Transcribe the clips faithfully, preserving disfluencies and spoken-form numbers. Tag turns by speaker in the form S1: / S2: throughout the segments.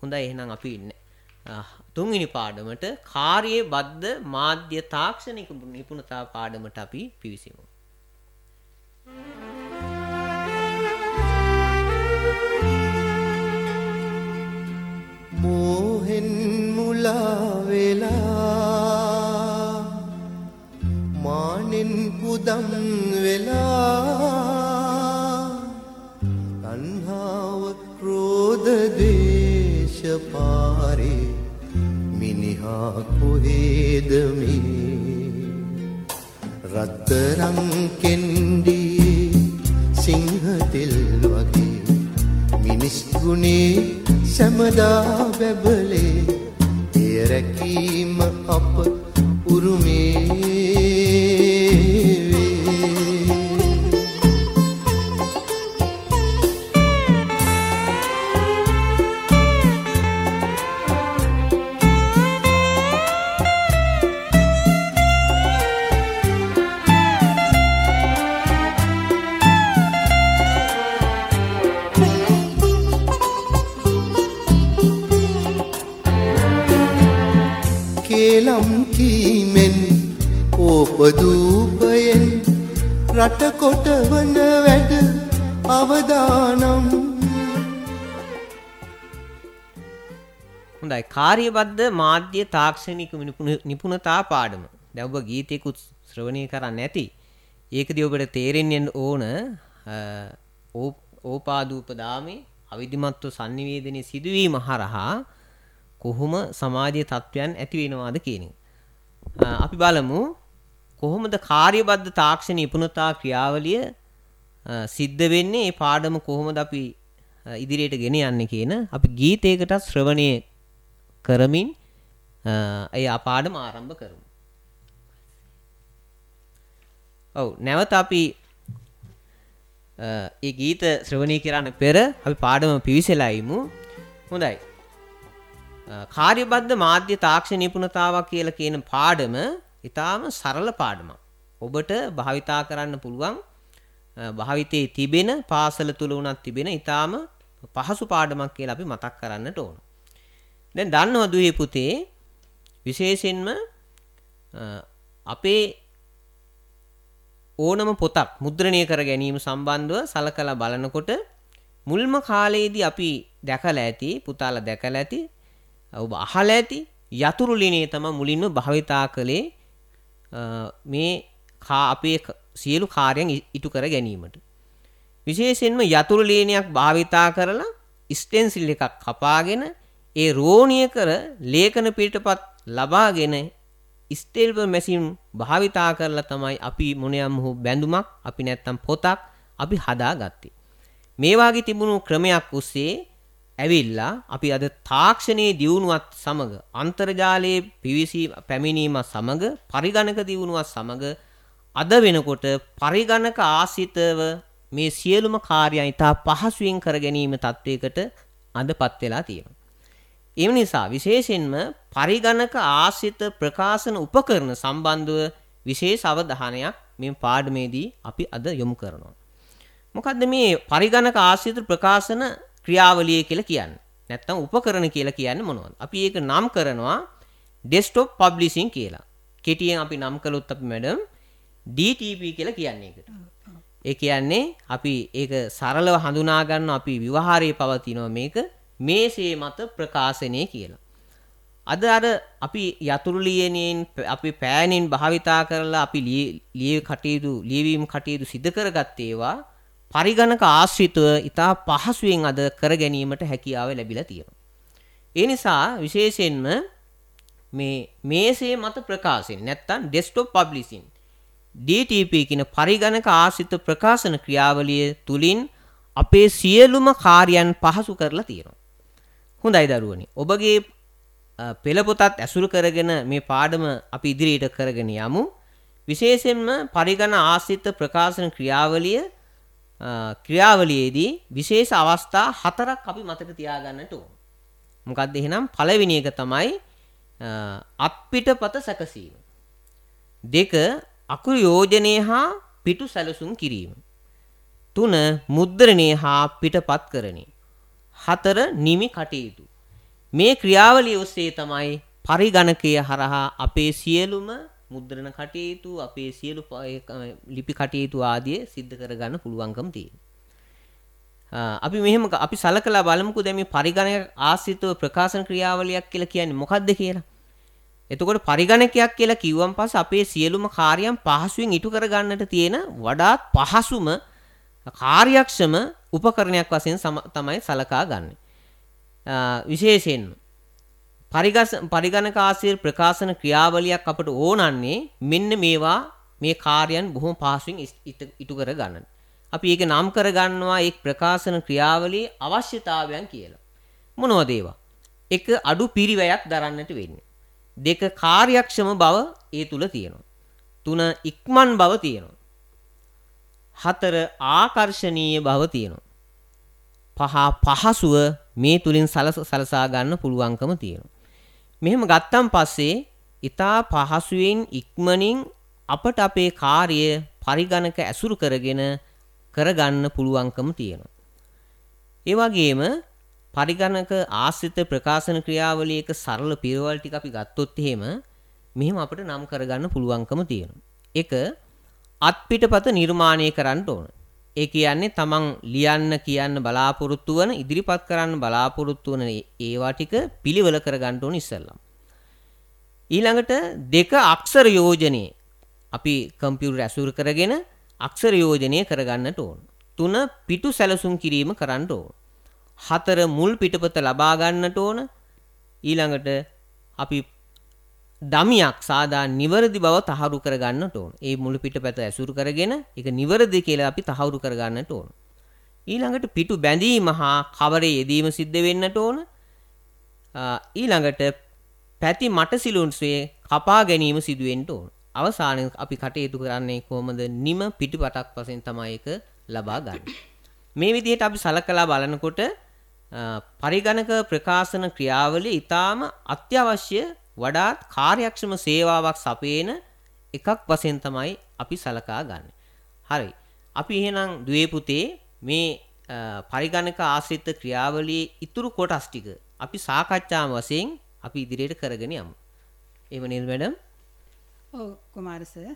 S1: හොඳයි එහෙනම් අපි තුන්වෙනි පාඩමට කාර්ය බද්ධ මාධ්‍ය තාක්ෂණික නිපුණතා පාඩමට අපි පිවිසෙමු.
S2: මෝහෙන් මුලා වෙලා මානෙන් පුදම් වෙලා තණ්හාව ක්‍රෝධ දේශ පාරේ මිනිහා කොහෙද මේ රත්තරන් කෙන්ඩි සිංහතෙල් වගේ මිනිස් ගුණේ සමදා බැබලේ එය රැකීම අප උරුමේ කේලම් කීමෙන් ඕපදූපයෙන් රට කොටවන වැඩ අවදානම්.
S1: හොඳයි කාර්යබද්ධ මාධ්‍ය තාක්ෂණික නිපුණතා පාඩම. දැන් ඔබ ගීතයකුත් ශ්‍රවණය කරන්න ඇති. ඒකදී ඔබට තේරෙන්න ඕන ඕපාදූපදාමේ අවිධිමත්ව sannivedanaye සිදුවීම හරහා කොහොම සමාජීය තත්ත්වයන් ඇති වෙනවාද කියන එක. අපි බලමු කොහොමද කාර්යබද්ධ තාක්ෂණ නිපුණතා ක්‍රියාවලිය සිද්ධ වෙන්නේ, මේ පාඩම කොහොමද අපි ඉදිරියට ගෙන යන්නේ කියන අපි ගීතයකට ශ්‍රවණය කරමින් ඒ පාඩම ආරම්භ කරමු. ඔව් නැවත අපි ඒ ගීත ශ්‍රවණය කරන්න පෙර අපි පාඩම පිවිසලා ඉමු. හොඳයි. කාර්යබද්ධ මාධ්‍ය තාක්ෂණ නිපුණතාවක් කියලා කියන පාඩම ඊටාම සරල පාඩමක්. ඔබට භාවිතා කරන්න පුළුවන් භාවිතයේ තිබෙන පාසල තුල උනත් තිබෙන ඊටාම පහසු පාඩමක් කියලා අපි මතක් කරන්නට ඕන. දැන් දන්නවද දුවේ පුතේ විශේෂයෙන්ම අපේ ඕනම පොතක් මුද්‍රණය කර ගැනීම සම්බන්ධව සලකලා බලනකොට මුල්ම කාලයේදී අපි දැකලා ඇති පුතාලා දැකලා ඇති ඔබ අහලා ඇති යතුරු ලිනේ තමයි මුලින්ම භාවිතා කළේ මේ අපේ සියලු කාර්යයන් ඉටු කර ගැනීමට. විශේෂයෙන්ම යතුරු ලේනියක් භාවිතා කරලා ස්ටෙන්සිල් එකක් කපාගෙන ඒ රෝණිය කර ලේඛන පිටපත් ලබාගෙන ස්ටේපල් මැෂින් භාවිතා කරලා තමයි අපි මොනියම් හෝ බැඳුමක් අපි නැත්තම් පොතක් අපි හදාගත්තේ. මේ වාගේ තිබුණු ක්‍රමයක් ඔස්සේ ඇවිල්ලා අපි අද තාක්ෂණයේ දියුණුවත් සමග අන්තර්ජාලයේ පිවිසීම පැමිණීමත් සමග පරිගණක දියුණුවත් සමග අද වෙනකොට පරිගණක ආශ්‍රිතව මේ සියලුම කාර්යයන් ඉතා පහසුවෙන් කර ගැනීම තත්වයකට අදපත් වෙලා තියෙනවා. ඒ නිසා විශේෂයෙන්ම පරිගණක ආශ්‍රිත ප්‍රකාශන උපකරණ සම්බන්ධව විශේෂ අවධානයක් මේ පාඩමේදී අපි අද යොමු කරනවා. මොකද්ද මේ පරිගණක ආශ්‍රිත ප්‍රකාශන ක්‍රියාවලිය කියලා කියන්නේ? නැත්තම් උපකරණ කියලා කියන්නේ මොනවද? අපි ඒක නම් කරනවා ඩෙස්ක්ටොප් පබ්ලිෂින් කියලා. කෙටියෙන් අපි නම් කළොත් අපි මැඩම් ඩී ටී පී කියලා කියන්නේ ඒකට. ඒ කියන්නේ අපි ඒක සරලව හඳුනා ගන්න අපි ව්‍යවහාරයේ පවතිනවා මේක මේසේ මත ප්‍රකාශනය කියලා. අද අර අපි යතුරු ලියනෙන් අපි පෑනෙන් භාවිතා කරලා අපි ලිය කටයුතු ලියවීම කටයුතු සිදු කරගත් ඒවා පරිගණක ආශ්‍රිතව ඉතා පහසුවෙන් අද කර ගැනීමට හැකියාව ලැබිලා තියෙනවා. ඒ නිසා විශේෂයෙන්ම මේ මේසේ මත ප්‍රකාශන නැත්තම් desktop publishing D T P කියන පරිගණක ආශ්‍රිත ප්‍රකාශන ක්‍රියාවලිය තුලින් අපේ සියලුම කාර්යයන් පහසු කරලා තියෙනවා. හොඳයි දරුවනි. ඔබගේ පෙළ පොතත් ඇසුරු කරගෙන මේ පාඩම අපි ඉදිරියට කරගෙන යමු. විශේෂයෙන්ම පරිගණක ආශ්‍රිත ප්‍රකාශන ක්‍රියාවලිය ක්‍රියාවලියේදී විශේෂ අවස්ථා හතරක් අපි මතක තියාගන්නට ඕන. මොකක්ද එහෙනම්? පළවෙනි එක තමයි අත්පිටපත සැකසීම. දෙක අකුරු යෝජනය හා පිටු සැලසුම් කිරීම. තුන මුද්‍රණය හා පිටපත් කරණය. හතර නිමි කටයුතු. මේ ක්‍රියාවලිය ඔස්සේ තමයි පරිගණකය හරහා අපේ සියලුම මුද්‍රණ කටයුතු අපේ සියලු ලිපි කටයුතු ආදී සිද්ධ කරගන්න පුළුවන්කම තියෙනවා. අපි මෙහෙම අපි සලකලා බලමුකෝ දැන් මේ පරිගණක ආශ්‍රිතව ප්‍රකාශන ක්‍රියාවලියක් කියලා කියන්නේ මොකක්ද කියලා. එතකොට පරිගණකයක් කියලා කිව්වන් පස්සේ අපේ සියලුම කාර්යයන් පහසුවෙන් ඉටු කරගන්නට තියෙන වඩාත් පහසුම කාර්යක්ෂම උපකරණයක් වශයෙන් තමයි සලකා ගන්න. විශේෂයෙන්ම පරිගණක ආශ්‍රිත ප්‍රකාශන ක්‍රියාවලියක් අපට ඕනන්නේ මෙන්න මේවා මේ කාර්යයන් බොහොම පහසුවෙන් ඉටු කර ගන්නට. අපි ඒක නම් කර ගන්නවා එක් ප්‍රකාශන ක්‍රියාවලියේ අවශ්‍යතාවයන් කියලා. මොනවද ඒවා? එක අඩු පිරිවැයක් දරන්නට වෙන්නේ. දෙක කාර්යක්ෂම බව ඒ තුල තියෙනවා. තුන ඉක්මන් බව තියෙනවා. හතර ආකර්ශනීය බව තියෙනවා. පහ පහසුව මේ තුලින් සලසා ගන්න පුළුවන්කම තියෙනවා. මෙහෙම ගත්තන් පස්සේ ඊටා පහසුවෙන් ඉක්මනින් අපට අපේ කාර්ය පරිගණක ඇසුරු කරගෙන කරගන්න පුළුවන්කම තියෙනවා. ඒ වගේම පරිගණක ආශ්‍රිත ප්‍රකාශන ක්‍රියාවලියක සරල පිරවල් ටික අපි ගත්තොත් එහෙම මෙහෙම අපිට නම් කරගන්න පුළුවන්කම තියෙනවා. එක අත්පිටපත නිර්මාණය කරන්න ඕන. ඒ කියන්නේ තමන් ලියන්න කියන්න බලාපොරොත්තු වන ඉදිරිපත් කරන්න බලාපොරොත්තු වන ඒවා ටික පිළිවෙල කරගන්න ඕන ඉස්සෙල්ලා. ඊළඟට දෙක අක්ෂර යෝජනයේ අපි කම්පියුටර් ඇසුරු කරගෙන අක්ෂර යෝජනය කරගන්නට ඕන. තුන පිටු සැලසුම් කිරීම කරන්න ඕන. හතර මුල් පිටපත ලබා ගන්නට ඕන. ඊළඟට අපි දමියක් සාදා නිවැරදි බව තහවුරු කරගන්නට ඕන. ඒ මුල් පිටපත ඇසුරු කරගෙන ඒක නිවැරදි කියලා අපි තහවුරු කරගන්නට ඕන. ඊළඟට පිටු බැඳීම හා කවරේ යෙදීම සිද්ධ වෙන්නට ඕන. ඊළඟට පැති මටසිලුන්සේ කපා ගැනීම සිදු වෙන්න ඕන. අවසානයේ අපි කටයුතු කරන්නේ කොහොමද? නිම පිටපතක් වශයෙන් තමයි ඒක ලබා ගන්න. මේ විදිහට අපි සලකලා බලනකොට පරිගණක ප්‍රකාශන ක්‍රියාවලිය ඊටාම අත්‍යවශ්‍ය වඩාත් කාර්යක්ෂම සේවාවක් සපයන එකක් වශයෙන් තමයි අපි සලකා ගන්න. හරි. අපි එහෙනම් දුවේ පුතේ මේ පරිගණක ආශ්‍රිත ක්‍රියාවලියේ ඉතුරු කොටස් ටික අපි සාකච්ඡාම වශයෙන් අපි ඉදිරියට කරගෙන යමු. එහෙම නේද මැඩම්?
S3: ඔව් කුමාර සර්.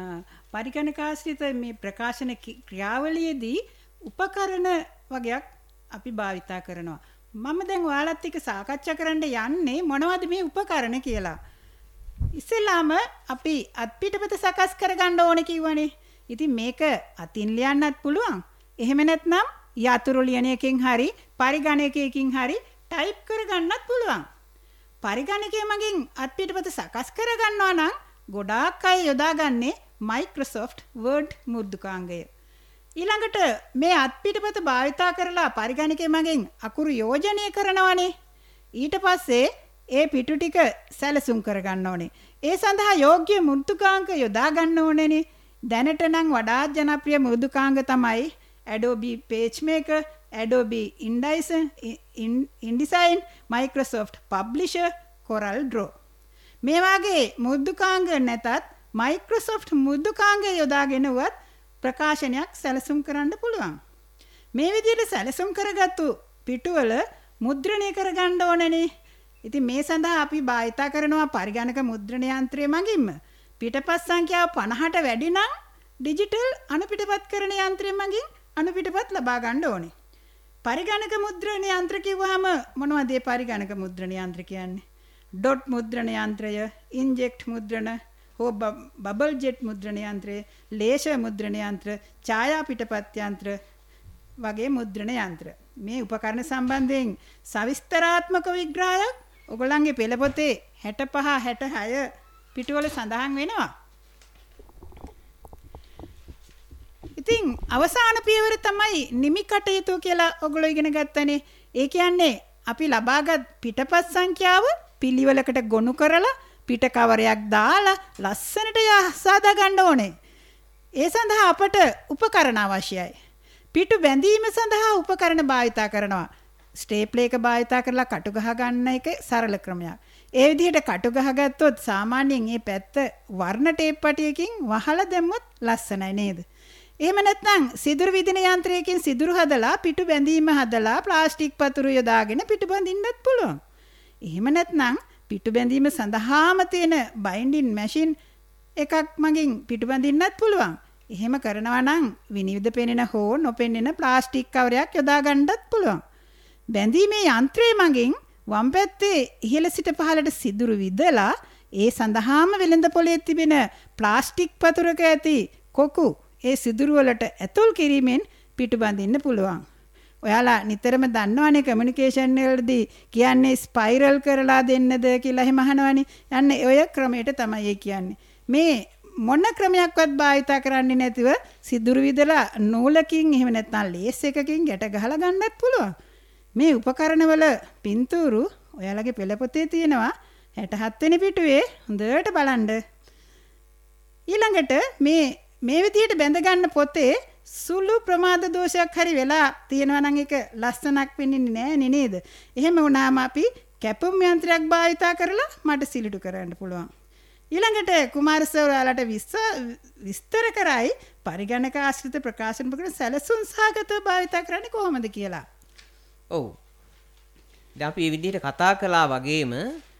S3: පරිගණක ආශ්‍රිත මේ ප්‍රකාශන ක්‍රියාවලියේදී උපකරණ වගේක් අපි භාවිතා කරනවා. මම දැන් ඔයාලත් එක්ක සාකච්ඡා කරන්න යන්නේ මොනවද මේ උපකරණ කියලා. ඉස්සෙල්ලාම අපි අත්පිටපත සකස් කරගන්න ඕනේ කිව්වනේ. ඉතින් මේක අතින් ලියන්නත් පුළුවන්. එහෙම නැත්නම් යතුරු ලියන එකකින් හරි පරිගණකයකින් හරි ටයිප් කරගන්නත් පුළුවන්. පරිගණකයේ මගින් අත්පිටපත සකස් කරගන්නවා නම් ගොඩාක් අය යොදාගන්නේ Microsoft Word මුද්‍රකාංගය. ඊළඟට මේ අත්පිටපත භාවිතා කරලා පරිගණකයේ මගින් අකුරු යෝජනය කරනවනේ. ඊට පස්සේ ඒ පිටු ටික සැලසුම් කරගන්න ඕනේ. ඒ සඳහා යෝග්‍ය මෘදුකාංග යොදා ගන්න ඕනේනේ. දැනට නම් වඩාත් ජනප්‍රිය මෘදුකාංග තමයි Adobe PageMaker, Adobe InDesign, InDesign, Microsoft Publisher, Corel Draw. මේ වගේ මෘදුකාංග නැතත් Microsoft මෘදුකාංග යොදාගෙන වත් ප්‍රකාශනයක් සැලසුම් කරන්න පුළුවන්. මේ විදිහට සැලසුම් කරගත්තු පිටුවල මුද්‍රණය කරගන්න ඕනනේ. ඉතින් මේ සඳහා අපි භාවිතා කරනවා පරිගණක මුද්‍රණ යන්ත්‍රය මගින්ම. පිටපත් සංඛ්‍යාව පනහට වැඩි නම් ඩිජිටල් අනුපිටපත් කරන යන්ත්‍රය මගින් අනුපිටපත් ලබා ගන්න ඕනේ. පරිගණක මුද්‍රණ යන්ත්‍ර කිව්වහම මොනවද මේ පරිගණක මුද්‍රණ යන්ත්‍ර කියන්නේ? ඩොට් මුද්‍රණ යන්ත්‍රය, ඉන්ජෙක්ට් මුද්‍රණ, හෝ බබල් ජෙට් මුද්‍රණ යන්ත්‍රය, ලේසර් මුද්‍රණ යන්ත්‍ර, ඡායා පිටපත් යන්ත්‍ර වගේ මුද්‍රණ යන්ත්‍ර. මේ උපකරණ සම්බන්ධයෙන් සවිස්තරාත්මක විග්‍රහයක් ඔයගොල්ලන්ගේ පෙළ පොතේ හැටපහ හැටහය පිටුවල සඳහන් වෙනවා. ඉතින් අවසාන පියවර තමයි නිමි කටයුතු කියලා ඔයගොල්ලෝ ඉගෙන ගත්තනේ. ඒ කියන්නේ අපි ලබාගත් පිටපත් සංඛ්‍යාව පිළිවෙලකට ගොනු කරලා පිට කවරයක් දාලා ලස්සනට සාදා ගන්න ඕනේ. ඒ සඳහා අපට උපකරණ අවශ්‍යයි. පිටු බැඳීම සඳහා උපකරණ භාවිතා කරනවා. ස්ටේප්ලර් එක භාවිතා කරලා කටු ගහ ගන්න එක සරල ක්‍රමයක්. ඒ විදිහට කටු ගහ ගත්තොත් සාමාන්‍යයෙන් මේ පැත්ත වර්ණ ටේප් පටියකින් වහලා දැම්මොත් ලස්සනයි නේද? එහෙම නැත්නම් සිදුරු විදින යන්ත්‍රයකින් සිදුරු හදලා පිටු බැඳීම හදලා ප්ලාස්ටික් පතුරු යොදාගෙන පිටු බඳින්නත් පුළුවන්. එහෙම නැත්නම් පිටු බැඳීම සඳහාම තියෙන බයින්ඩින් මැෂින් එකක් මගින් පිටු බඳින්නත් පුළුවන්. එහෙම කරනවා නම් විනිවිද පෙනෙන හෝ නොපෙනෙන ප්ලාස්ටික් කවරයක් යොදා ගන්නත් පුළුවන්. බැඳීමේ යන්ත්‍රය මගින් වම් පැත්තේ ඉහළ සිට පහළට සිදුරු විදලා ඒ සඳහාම වෙළඳ පොලේ තිබෙන ප්ලාස්ටික් පතුරක ඇති කොකු ඒ සිදුරු වලට ඇතුල් කිරීමෙන් පිටු බඳින්න පුළුවන්. ඔයාලා නිතරම දන්නවනේ කමියුනිකේෂන් වලදී කියන්නේ ස්පයිරල් කරලා දෙන්නද කියලා එහෙම අහනවනේ. යන්නේ ඔය ක්‍රමයට තමයි ඒ කියන්නේ. මේ මොන ක්‍රමයක්වත් භාවිතා කරන්නේ නැතිව සිදුරු විදලා නූලකින් එහෙම නැත්නම් ලේස් එකකින් ගැට ගහලා ගන්නත් පුළුවන්. මේ උපකරණවල පින්තූරු ඔයාලගේ පෙළ පොතේ තියෙනවා හැටහත් වෙනි පිටුවේ හොඳට බලන්න. ඊළඟට මේ මේ විදිහට බැඳ ගන්න පොතේ සුළු ප්‍රමාද දෝෂයක් හරි වෙලා තියෙනවා නම් ඒක ලස්සනක් වෙන්නේ නැහැ නේද? එහෙම වුණාම අපි කැපුම් යන්ත්‍රයක් භාවිතා කරලා මට සිලිටු කරන්න පුළුවන්. ඊළඟට කුමාර සර් ඔයාලට විස්තර කරයි පරිගණක ආශ්‍රිත ප්‍රකාශන ප්‍රකරණ සැලසුම් සහගතව භාවිතා කරන්නේ කොහොමද කියලා.
S1: ඔව්. දැන් අපි මේ විදිහට කතා කළා වගේම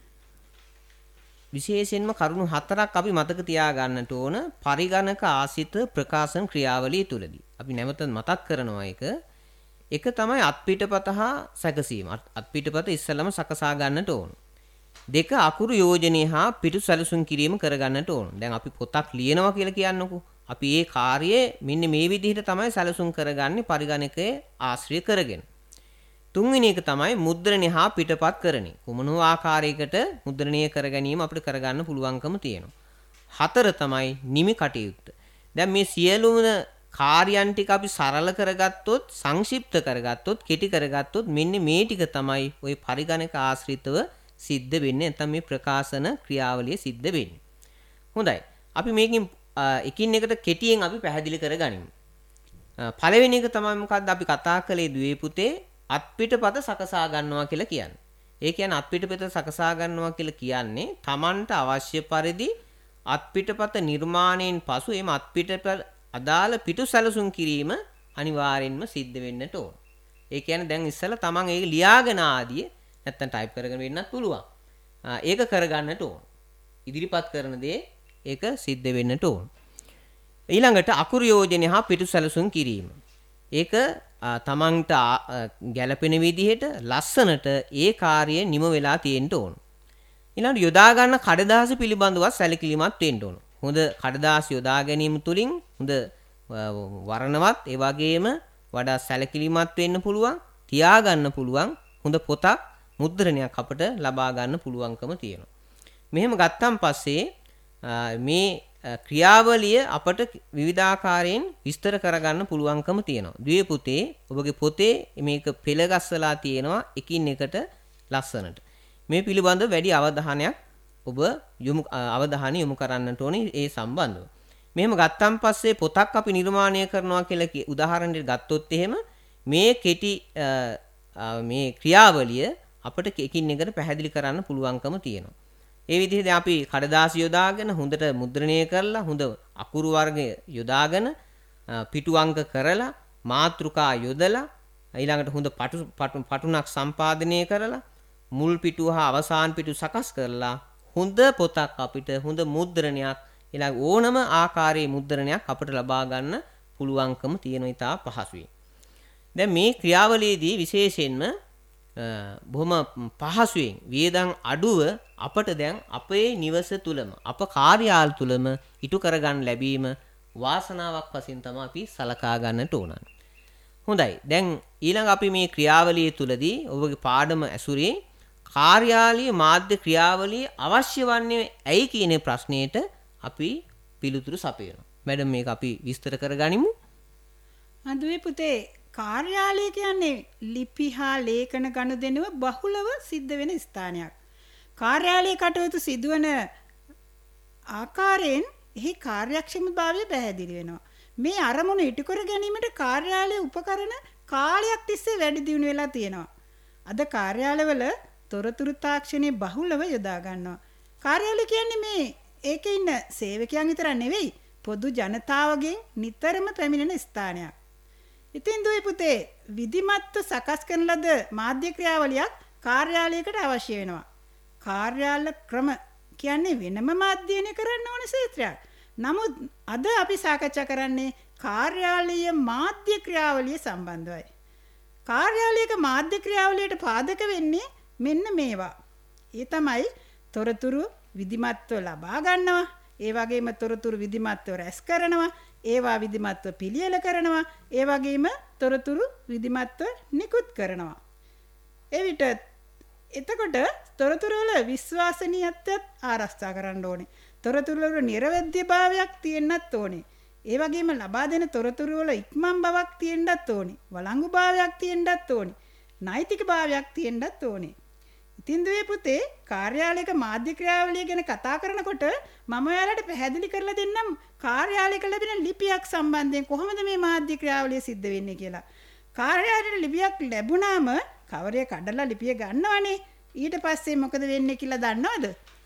S1: විශේෂයෙන්ම කරුණු හතරක් අපි මතක තියාගන්නට ඕන පරිගණක ආශ්‍රිත ප්‍රකාශන ක්‍රියාවලිය තුලදී. අපි නැවත මතක් කරනවා එක. එක තමයි අත්පිටපත හා සැකසීම. අත්පිටපත ඉස්සෙල්ලම සකසා ගන්නට ඕන. දෙක අකුරු යෝජනය හා පිටු සැලසුම් කිරීම කරගන්නට ඕන. දැන් අපි පොතක් ලියනවා කියලා කියන්නකෝ. අපි ඒ කාර්යය මෙන්න මේ විදිහට තමයි සැලසුම් කරගන්නේ පරිගණකයේ ආශ්‍රය කරගෙන. තුන්වෙනි එක තමයි මුද්‍රණය හා පිටපත් කරණය. කුමන හෝ ආකාරයකට මුද්‍රණය කර ගැනීම අපිට කරගන්න පුළුවන්කම තියෙනවා. හතර තමයි නිමි කටයුත්ත. දැන් මේ සියලුම කාර්යයන් ටික අපි සරල කරගත්තොත්, සංක්ෂිප්ත කරගත්තොත්, කෙටි කරගත්තොත් මෙන්න මේ ටික තමයි ওই පරිගණක ආශ්‍රිතව සිද්ධ වෙන්නේ. නැත්නම් මේ ප්‍රකාශන ක්‍රියාවලිය සිද්ධ වෙන්නේ. හොඳයි. අපි මේකෙන් එකින් එකට කෙටියෙන් අපි පැහැදිලි කරගනිමු. පළවෙනි එක තමයි මොකද්ද අපි කතා කළේ දුවේ පුතේ අත්පිටපත සකසා ගන්නවා කියලා කියන්නේ. ඒ කියන්නේ අත්පිටපත සකසා ගන්නවා කියලා කියන්නේ Tamanට අවශ්‍ය පරිදි අත්පිටපත නිර්මාණයෙන් පසු එම අත්පිටපත අදාළ පිටු සැලසුම් කිරීම අනිවාර්යෙන්ම සිද්ධ වෙන්නට ඕන. ඒ කියන්නේ දැන් ඉස්සෙල්ලා Taman ඒක ලියාගෙන ආදී නැත්තම් ටයිප් කරගෙන වෙන්නත් පුළුවන්. ඒක කරගන්නට ඕන. ඉදිරිපත් කරන දේ ඒක සිද්ධ වෙන්නට ඕන. ඊළඟට අකුරු යෝජනය හා පිටු සැලසුම් කිරීම. ඒක තමන්ට ගැළපෙන විදිහට ලස්සනට ඒ කාර්යය නිම වෙලා තියෙන්න ඕන. ඊළඟට යොදා ගන්න කඩදාසි පිළිබඳව සැලකිලිමත් වෙන්න ඕන. හොඳ කඩදාසි යොදා ගැනීම තුලින් හොඳ වර්ණවත් ඒ වගේම වඩා සැලකිලිමත් වෙන්න පුළුවන්, තියා ගන්න පුළුවන් හොඳ පොතක් මුද්‍රණයක් අපට ලබා ගන්න පුළුවන්කම තියෙනවා. මෙහෙම ගත්තන් පස්සේ මේ ක්‍රියාවලිය අපට විවිධාකාරයෙන් විස්තර කරගන්න පුළුවන්කම තියෙනවා. ද්විය පුතේ ඔබගේ පොතේ මේක පෙළ ගස්සලා තියෙනවා එකින් එකට ලස්සනට. මේ පිළිබඳව වැඩි අවධානයක් ඔබ යොමු අවධානය යොමු කරන්නට ඕනේ ඒ සම්බන්ධව. මෙහෙම ගත්තන් පස්සේ පොතක් අපි නිර්මාණය කරනවා කියලා උදාහරණයක් ගත්තොත් එහෙම මේ කෙටි මේ ක්‍රියාවලිය අපට එකින් එකට පැහැදිලි කරන්න පුළුවන්කම තියෙනවා. ඒ විදිහට අපි කඩදාසි යොදාගෙන හොඳට මුද්‍රණය කරලා හොඳ අකුරු වර්ග යොදාගෙන පිටු අංක කරලා මාතෘකා යොදලා ඊළඟට හොඳ පටු පටුණක් සම්පාදනය කරලා මුල් පිටුව හා අවසාන පිටු සකස් කරලා හොඳ පොතක් අපිට හොඳ මුද්‍රණයක් ඊළඟ ඕනම ආකාරයේ මුද්‍රණයක් අපිට ලබා ගන්න පුළුවන්කම තියෙන ඉතා පහසුයි. දැන් මේ ක්‍රියාවලියේදී විශේෂයෙන්ම බොහොම පහසුවෙන් වියදම් අඩුව අපට දැන් අපේ නිවස තුලම අප කාර්යාල තුලම ඉටු කරගන්න ලැබීම වාසනාවක් වශයෙන් තමයි අපි සලකා ගන්නට ඕන. හොඳයි. දැන් ඊළඟ අපි මේ ක්‍රියාවලිය තුලදී ඔබගේ පාඩම ඇසුරේ කාර්යාලීය මාධ්‍ය ක්‍රියාවලිය අවශ්‍ය වන්නේ ඇයි කියන ප්‍රශ්නයට අපි පිළිතුරු සපයනවා. මැඩම් මේක අපි විස්තර කරගනිමු.
S3: අදුවේ පුතේ කාර්යාලය කියන්නේ ලිපි හා ලේඛන ගනුදෙනුව බහුලව සිද්ධ වෙන ස්ථානයක්. කාර්යාලයේ කටයුතු සිදුවන ආකාරයෙන් එහි කාර්යක්ෂමතාවය පැහැදිලි වෙනවා. මේ අරමුණු ඉටු කර ගැනීමට කාර්යාලයේ උපකරණ කාලයක් තිස්සේ වැඩි දියුණු වෙලා තියෙනවා. අද කාර්යාලවල තොරතුරු තාක්ෂණයේ බහුලව යොදා ගන්නවා. කාර්යාලය කියන්නේ මේ ඒකේ ඉන්න සේවකයන් විතර නෙවෙයි පොදු ජනතාවගෙන් නිතරම පැමිණෙන ස්ථානයක්. ඉතින් දුවේ පුතේ විධිමත්ව සකස් කරන ලද මාධ්‍ය ක්‍රියාවලියක් කාර්යාලයකට අවශ්‍ය වෙනවා. කාර්යාල ක්‍රම කියන්නේ වෙනම අධ්‍යයනය කරන්න ඕන ක්ෂේත්‍රයක්. නමුත් අද අපි සාකච්ඡා කරන්නේ කාර්යාලීය මාධ්‍ය ක්‍රියාවලිය සම්බන්ධවයි. කාර්යාලයක මාධ්‍ය ක්‍රියාවලියට පාදක වෙන්නේ මෙන්න මේවා. ඒ තමයි තොරතුරු විධිමත්ව ලබා ගන්නවා. ඒ වගේම තොරතුරු විධිමත්ව රැස් කරනවා. ඒවා විධිමත්ව පිළියෙල කරනවා. ඒ වගේම තොරතුරු විධිමත්ව නිකුත් කරනවා. එවිට එතකොට තොරතුරු වල විශ්වාසනීයත්වයත් ආරක්ෂා කරන්න ඕනේ. තොරතුරු වල නිර්වැද්‍යභාවයක් තියෙන්නත් ඕනේ. ඒ වගේම ලබා දෙන තොරතුරු වල ඉක්මන් බවක් තියෙන්නත් ඕනේ. වළංගු භාවයක් තියෙන්නත් ඕනේ. නෛතික භාවයක් තියෙන්නත් ඕනේ. ඉතින් දුවේ පුතේ කාර්යාලයක මාධ්‍ය ක්‍රියාවලිය ගැන කතා කරනකොට මම ඔයාලට පැහැදිලි කරලා දෙන්නම් කාර්යාලයක ලැබෙන ලිපියක් සම්බන්ධයෙන් කොහොමද මේ මාධ්‍ය ක්‍රියාවලිය සිද්ධ වෙන්නේ කියලා. කාර්යාලයට ලිපියක් ලැබුණාම කවරේ කඩලා ලිපිය ගන්නවනේ. ඊට පස්සේ මොකද වෙන්නේ කියලා දන්නවද?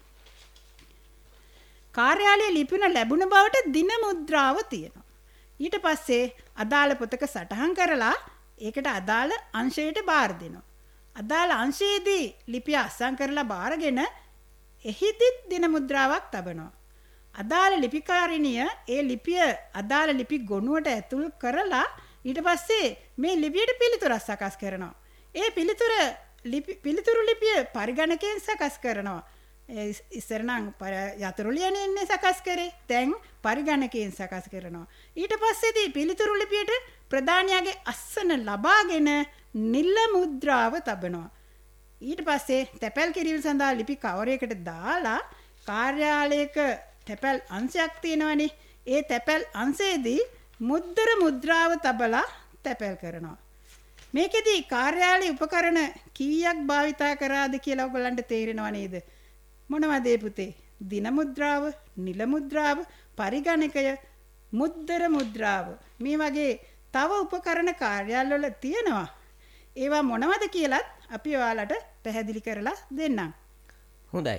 S3: කාර්යාලයේ ලිපින ලැබුණ බවට දින මුද්‍රාව තියෙනවා. ඊට පස්සේ අදාළ පොතක සටහන් කරලා ඒකට අදාළ අංශයට බාර දෙනවා. අදාළ අංශයේදී ලිපිය අස්සම් කරලා බාරගෙන එහිදිත් දින මුද්‍රාවක් තබනවා. අදාළ ලිපිකාරිනිය ඒ ලිපිය අදාළ ලිපි ගොනුවට ඇතුල් කරලා ඊට පස්සේ මේ ලිපියට පිළිතුරක් සකස් කරනවා. ඒ පිළිතුර ලිපි පිළිතුරු ලිපිය පරිගණකයෙන් සකස් කරනවා. ඉස්සර නම් යතුරු ලියන්නේ ඉන්නේ සකස් කරේ. දැන් පරිගණකයෙන් සකස් කරනවා. ඊට පස්සේදී පිළිතුරු ලිපියට ප්‍රධානියාගේ අස්සන ලබාගෙන නිල මුද්‍රාව තබනවා. ඊට පස්සේ තැපැල් කිරීම සඳහා ලිපි කවරයකට දාලා කාර්යාලයක තැපැල් අංශයක් තියෙනවනේ. ඒ තැපැල් අංශයේදී මුද්දර මුද්‍රාව තබලා තැපැල් කරනවා. මේකෙදී කාර්යාලයේ උපකරණ කීයක් භාවිතා කරාද කියලා ඔයගලන්ට තේරෙනව නේද? මොනවද ඒ පුතේ? දින මුද්‍රාව, නිල මුද්‍රාව, පරිගණකය, මුද්දර මුද්‍රාව. මේ වගේ තව උපකරණ කාර්යාලවල තියෙනවා. ඒවා මොනවද කියලාත් අපි ඔයාලට පැහැදිලි කරලා දෙන්නම්.
S1: හොඳයි.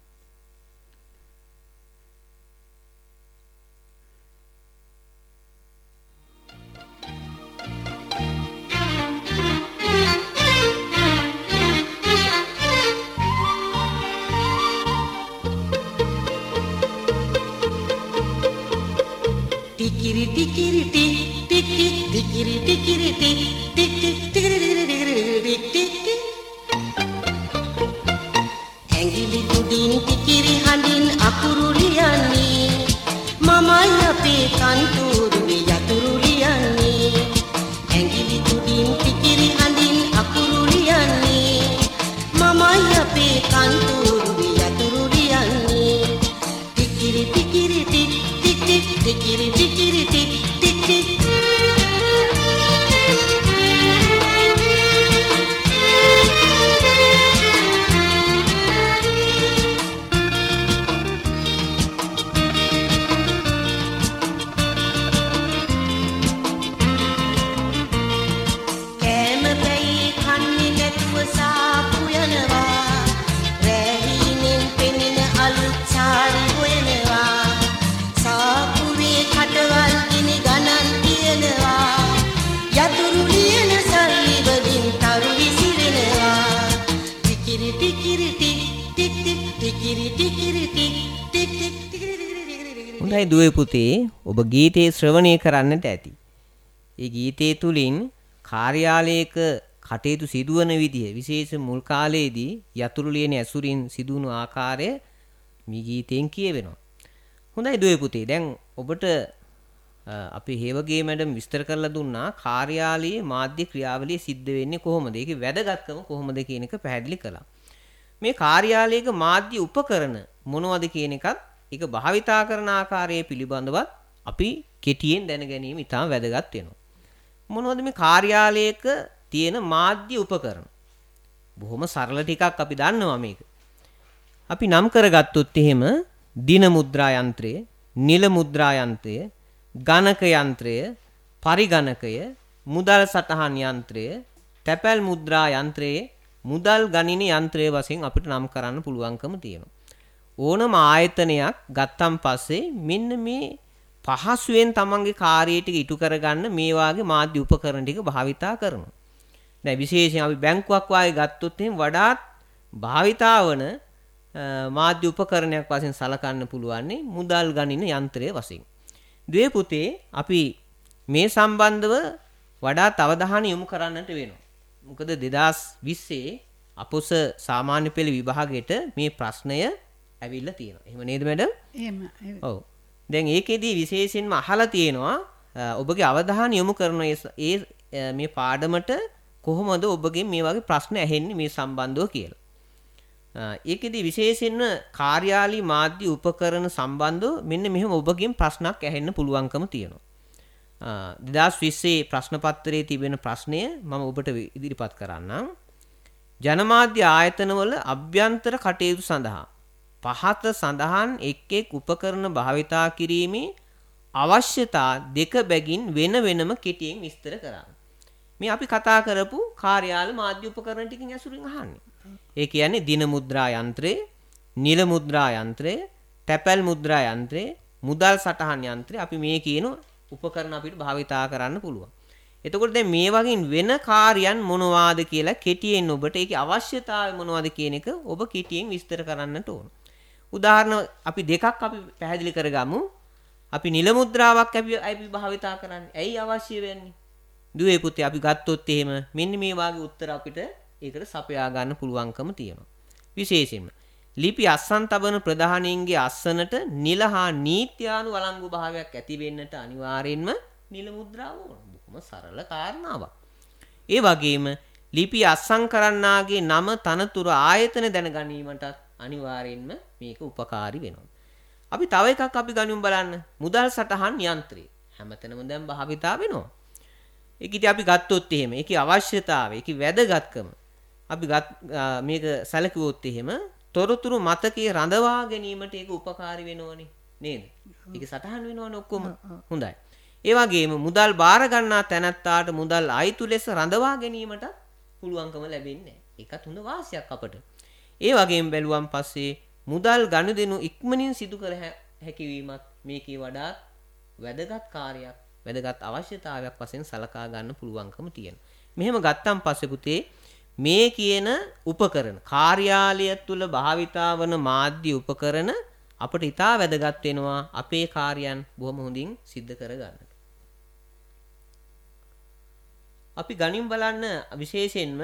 S4: Tikiri tikiri tik tik tik tikiri tikiri tik tik tik tikiri tik tik Ängili tudin tikiri handin akuru liyanni mamai ape kanturuwe yaturu liyanni Ängili tudin tikiri handin akuru liyanni mamai ape kanturuwe yaturu liyanni Tikiri tikiri tik tik tik tikiri tikiri tik tik tik කෑම බැයි කන්නේ නැතුව සාපු යනවා රැහිනෙන් පෙනෙන අලුත් සාරි හොයනවා සාපුවේ කඩවල් ගිනි ගණන් තියනවා යතුරු ලියන සල්ලි වලින් තරු විසිරෙනවා ටිකිරි ටිකිරි ටික් ටික් ටික් ටිකිරි ටිකිරි ටික් ටික් ටික් ටිකිරි
S1: හොඳයි දුවේ පුතේ ඔබ ගීතේ ශ්‍රවණය කරන්නට ඇති. ඒ ගීතේ තුලින් කාර්යාලයක කටයුතු සිදුවන විදිය විශේෂ මුල් කාලයේදී යතුරු ලියන ඇසුරින් සිදුවුණු ආකාරය මේ ගීතෙන් කියවෙනවා. හොඳයි දුවේ පුතේ දැන් ඔබට අපි හේවගේ මැඩම් විස්තර කරලා දුන්නා කාර්යාලයේ මාධ්‍ය ක්‍රියාවලිය සිද්ධ වෙන්නේ කොහොමද? ඒකේ වැදගත්කම කොහොමද කියන එක පැහැදිලි කළා. මේ කාර්යාලයක මාධ්‍ය උපකරණ මොනවද කියන එකත් ඒක භාවිතා කරන ආකාරය පිළිබඳවත් අපි කෙටියෙන් දැන ගැනීම ඉතාම වැදගත් වෙනවා. මොනවද මේ කාර්යාලයක තියෙන මාධ්‍ය උපකරණ? බොහොම සරල ටිකක් අපි දන්නවා මේක. අපි නම් කරගත්තොත් එහෙම දින මුද්‍රා යන්ත්‍රය, නිල මුද්‍රා යන්ත්‍රය, ගණක යන්ත්‍රය, පරිගණකය, මුදල් සටහන් යන්ත්‍රය, තැපැල් මුද්‍රා යන්ත්‍රයේ මුදල් ගණන යන්ත්‍රය වශයෙන් අපිට නම් කරන්න පුළුවන්කම තියෙනවා. ඕනම ආයතනයක් ගත්තන් පස්සේ මෙන්න මේ පහසුවෙන් තමන්ගේ කාර්යය ටික ඉටු කරගන්න මේ වාගේ මාධ්‍ය උපකරණ ටික භාවිතා කරනවා. දැන් විශේෂයෙන් අපි බැංකුවක් වාගේ ගත්තොත් එහෙනම් වඩාත් භාවිතා වන මාධ්‍ය උපකරණයක් වශයෙන් සලකන්න පුළුවන් මුදල් ගණන යන්ත්‍රය වශයෙන්. දුවේ පුතේ අපි මේ සම්බන්ධව වඩාත් අවධානය යොමු කරන්නට වෙනවා. මොකද දෙදාස් විස්සේ අපොස සාමාන්‍ය පෙළ විභාගයට මේ ප්‍රශ්නය ඇවිල්ලා තියෙනවා. එහෙම නේද මැඩම්?
S3: එහෙම.
S1: ඔව්. දැන් ඒකෙදී විශේෂයෙන්ම අහලා තියෙනවා ඔබගේ අවධානය යොමු කරන ඒ මේ පාඩමට කොහොමද ඔබගෙන් මේ වගේ ප්‍රශ්න ඇහෙන්නේ මේ සම්බන්ධව කියලා. ඒකෙදී විශේෂයෙන්ම කාර්යාලී මාධ්‍ය උපකරණ සම්බන්ධව මෙන්න මෙහෙම ඔබගෙන් ප්‍රශ්නක් ඇහෙන්න පුළුවන්කම තියෙනවා. දෙදාස් විස්සේ ප්‍රශ්න පත්‍රයේ තිබෙන ප්‍රශ්නය මම ඔබට ඉදිරිපත් කරන්නම්. ජනමාධ්‍ය ආයතනවල අභ්‍යන්තර කටයුතු සඳහා පහත සඳහන් එක් එක් උපකරණ භාවිතා කිරීමේ අවශ්‍යතා දෙක බැගින් වෙන වෙනම කෙටියෙන් විස්තර කරන්න. මේ අපි කතා කරපු කාර්යාල මාධ්‍ය උපකරණ ටිකෙන් ඇසුරින් අහන්නේ. ඒ කියන්නේ දින මුද්‍රා යන්ත්‍රය, නිල මුද්‍රා යන්ත්‍රය, තැපැල් මුද්‍රා යන්ත්‍රය, මුදල් සටහන් යන්ත්‍රය අපි මේ කියන උපකරණ අපිට භාවිතා කරන්න පුළුවන්. එතකොට දැන් මේ වගේ වෙන කාර්යයන් මොනවාද කියලා කෙටියෙන් ඔබට ඒකේ අවශ්‍යතාවය මොනවද කියන එක ඔබ කෙටියෙන් විස්තර කරන්නට ඕන. උදාහරණ අපි දෙකක් අපි පැහැදිලි කරගමු. අපි නිල මුද්‍රාවක් අපි අපි භාවිතා කරන්නේ. ඇයි අවශ්‍ය වෙන්නේ? දුවේ පුතේ අපි ගත්තොත් එහෙම මෙන්න මේ වාගේ උත්තර අපිට ඒකට සපයා ගන්න පුළුවන්කම තියෙනවා. විශේෂයෙන්ම ලිපි අස්සන් තබන ප්‍රධානීන්ගේ අස්සනට නිල හා නීත්‍යානු වළංගු භාවයක් ඇති වෙන්නට අනිවාර්යෙන්ම නිල මුද්‍රාව ඕන. බොහොම සරල කාරණාවක්. ඒ වගේම ලිපි අස්සන් කරන්නාගේ නම තනතුරු ආයතන දැන ගැනීමටත් අනිවාර්යෙන්ම මේක උපකාරී වෙනවා. අපි තව එකක් අපි ගනිමු බලන්න. මුදල් සටහන් යන්ත්‍රය. හැමතැනම දැන් භාවිතා වෙනවා. ඒකිට අපි ගත්තොත් එහෙම ඒකේ අවශ්‍යතාවය, ඒකේ වැදගත්කම අපි මේක සැලකුවොත් එහෙම තොරතුරු මතකයේ රඳවා ගැනීමට ඒක උපකාරී වෙනවනේ නේද? ඒක සටහන් වෙනවනේ ඔක්කොම. හොඳයි. ඒ වගේම මුදල් බාර ගන්නා තැනැත්තාට මුදල් අයිතු ලෙස රඳවා ගැනීමට පුළුවන්කම ලැබෙන්නේ නැහැ. ඒකත් හොඳ වාසියක් අපට. ඒ වගේම බැලුවම් පස්සේ මුදල් ගනුදෙනු ඉක්මනින් සිදු කර හැකි වීමත් මේකේ වඩාත් වැදගත් කාර්යයක්, වැදගත් අවශ්‍යතාවයක් වශයෙන් සලකා ගන්න පුළුවන්කම තියෙනවා. මෙහෙම ගත්තන් පස්සේ පුතේ මේ කියන උපකරණ කාර්යාලය තුළ භාවිතා වන මාධ්‍ය උපකරණ අපට ඉතා වැදගත් වෙනවා අපේ කාර්යයන් බොහොම හොඳින් සිද්ධ කර ගන්නට. අපි ගණන් බලන්න විශේෂයෙන්ම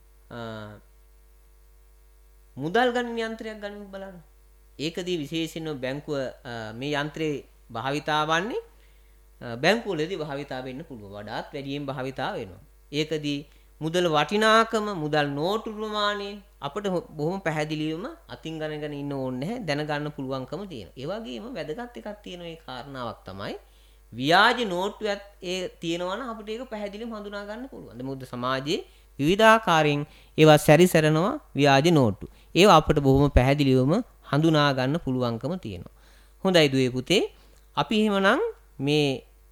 S1: මුදල් ගණන යන්ත්‍රයක් ගණන් බලන්න. ඒකදී විශේෂයෙන්ම බැංකුව මේ යන්ත්‍රේ භාවිතා වන්නේ බැංකුවලදී භාවිතා වෙන්න පුළුවන්. වඩාත් වැඩියෙන් භාවිතා වෙනවා. ඒකදී මුදල් වටිනාකම, මුදල් නෝටු ප්‍රමාණය අපිට බොහොම පැහැදිලිවම අතින් ගණගෙන ඉන්න ඕනේ නැහැ. දැනගන්න පුළුවන්කම තියෙනවා. ඒ වගේම වැදගත් එකක් තියෙන ඒ කාරණාවක් තමයි ව්‍යාජ නෝට්ටුවත් ඒ තියෙනවා නම් අපිට ඒක පැහැදිලිවම හඳුනා ගන්න පුළුවන්. මොකද සමාජයේ විවිධාකාරයෙන් ඒවා සැරිසරනවා ව්‍යාජ නෝට්ටු. ඒවා අපිට බොහොම පැහැදිලිවම හඳුනා ගන්න පුළුවන්කම තියෙනවා. හොඳයි දුවේ පුතේ. අපි එහෙමනම් මේ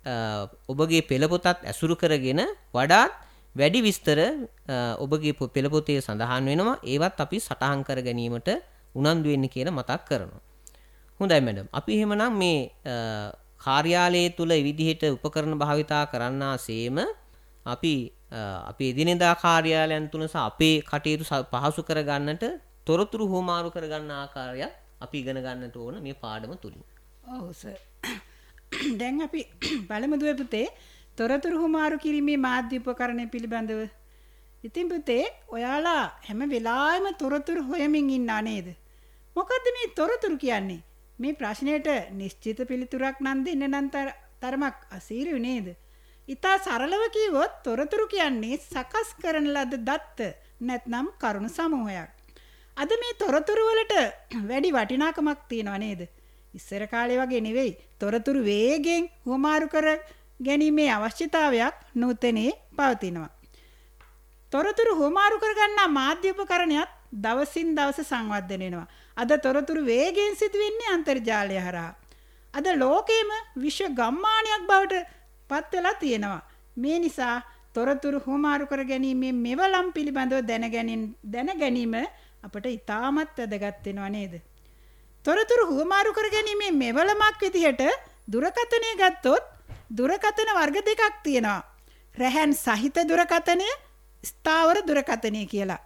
S1: ඔබගේ පෙළපොතත් ඇසුරු කරගෙන වඩාත් වැඩි විස්තර ඔබගේ පෙළපොතේ සඳහන් වෙනවා. ඒවත් අපි සටහන් කර ගැනීමට උනන්දු වෙන්න කියලා මතක් කරනවා. හොඳයි මැඩම්. අපි එහෙමනම් මේ කාර්යාලයේ තුල මේ විදිහට උපකරණ භාවිතා කරන්නාseම අපි අපේ දිනදා කාර්යාලයන් තුල සහ අපේ කටයුතු පහසු කර ගන්නට තොරතුරු හොමාරු කර ගන්න ආකාරය අපි ඉගෙන ගන්නට ඕන මේ පාඩම තුලින්.
S3: ඔව් සර්. දැන් අපි බලමු දුවේ පුතේ තොරතුරු හොමාරු කිරීමේ මාධ්‍ය උපකරණ පිළිබඳව. ඉතින් පුතේ ඔයාලා හැම වෙලාවෙම තොරතුරු හොයමින් ඉන්නා නේද? මොකද්ද මේ තොරතුරු කියන්නේ? මේ ප්‍රශ්නයට නිශ්චිත පිළිතුරක් නම් දෙන්න නම් තරමක් අසීරු නේද? ඉතා සරලව කිව්වොත් තොරතුරු කියන්නේ සකස් කරන ලද දත්ත නැත්නම් කරුණු සමූහයක්. අද මේ තොරතුරු වලට වැඩි වටිනාකමක් තියෙනව නේද? ඉස්සර කාලේ වගේ නෙවෙයි. තොරතුරු වේගෙන් හුවමාරු කර ගැනීමේ අවශ්‍යතාවයක් නූතනයේ පවතිනවා. තොරතුරු හුවමාරු කර ගන්නා මාධ්‍ය උපකරණයත් දවසින් දවස සංවර්ධනය වෙනවා. අද තොරතුරු වේගයෙන් සිදුවෙන්නේ අන්තර්ජාලය හරහා. අද ලෝකයේම විශ්ව ගම්මානයක් බවට පත් වෙලා තියෙනවා. මේ නිසා තොරතුරු හුවමාරු කර ගැනීමේ මෙවලම් පිළිබඳව දැන දැන ගැනීම අපට ඉතාමත් වැදගත් වෙනවා නේද? තොරතුරු හුවමාරු කර ගැනීමේ මෙවලමක් විදිහට දුරකථනය ගත්තොත් දුරකථන වර්ග දෙකක් තියෙනවා. රැහන් සහිත දුරකථනය, ස්ථාවර දුරකථනය කියලා.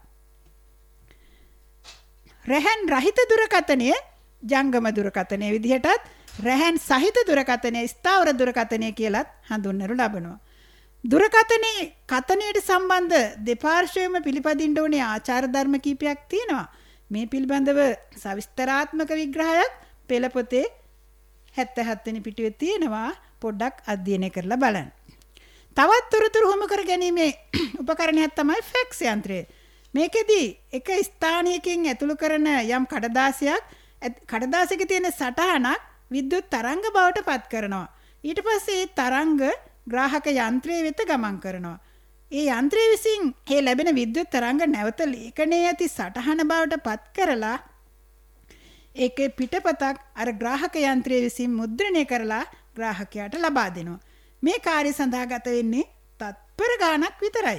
S3: රැහන් රහිත දුරකථනය ජංගම දුරකථනය විදිහටත් රැහන් සහිත දුරකථනය ස්ථාවර දුරකථනය කියලත් හඳුන්වනු ලබනවා. දුරකථනයේ කථනයට සම්බන්ධ දෙපාර්ශ්වයම පිළිපදින්න ඕනේ ආචාර ධර්ම කීපයක් තියෙනවා. මේ පිළිබඳව සවිස්තරාත්මක විග්‍රහයක් පෙළ පොතේ හැත්තෑ හත් වෙනි පිටුවේ තියෙනවා. පොඩ්ඩක් අධ්‍යයනය කරලා බලන්න. තවත් තොරතුරු හොමු කර ගැනීමේ උපකරණයක් තමයි ෆැක්ස් යන්ත්‍රය. මේකෙදී එක ස්ථානයකින් ඇතුළු කරන යම් කඩදාසියක් කඩදාසියක තියෙන සටහනක් විද්‍යුත් තරංග බවට පත් කරනවා. ඊට පස්සේ ඒ තරංග ග්‍රාහක යන්ත්‍රය වෙත ගමන් කරනවා. ඒ යන්ත්‍රය විසින් ඒ ලැබෙන විද්‍යුත් තරංග නැවත ලේඛනයේ ඇති සටහන බවට පත් කරලා ඒකේ පිටපතක් අර ග්‍රාහක යන්ත්‍රය විසින් මුද්‍රණය කරලා ග්‍රාහකයාට ලබා දෙනවා. මේ කාර්ය සඳහා ගත වෙන්නේ තත්පර ගාණක් විතරයි.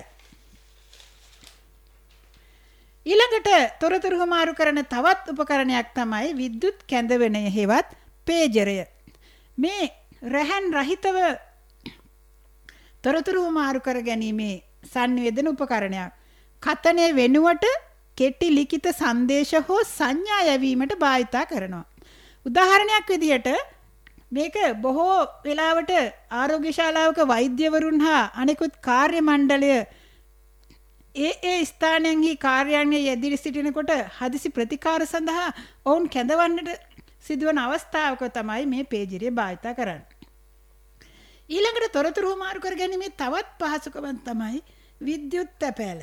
S3: ඊළඟට තොරතුරු හමාරු කරන තවත් උපකරණයක් තමයි විද්‍යුත් කැඳවනය හෙවත් පේජරය. මේ රැහන් රහිතව තොරතුරු හමාරු කර ගැනීමේ සංවේදන උපකරණයක්. කතනේ වෙනුවට කෙටි ලිඛිත සංදේශ හෝ සංඥා යැවීමට භාවිතා කරනවා. උදාහරණයක් විදිහට මේක බොහෝ වෙලාවට ආරෝග්‍ය ශාලාවක වෛද්‍යවරුන් හා අනෙකුත් කාර්ය මණ්ඩලය ඒ ඒ ස්ථානයන්හි කාර්යයන්හි යෙදී සිටිනකොට හදිසි ප්‍රතිකාර සඳහා ඔවුන් කැඳවන්නට සිදුවන අවස්ථාවක තමයි මේ පේජරය භාවිතා කරන්නේ. ඊළඟට තොරතුරු මාරු කර ගැනීමේ තවත් පහසුකමක් තමයි විද්‍යුත් තැපෑල.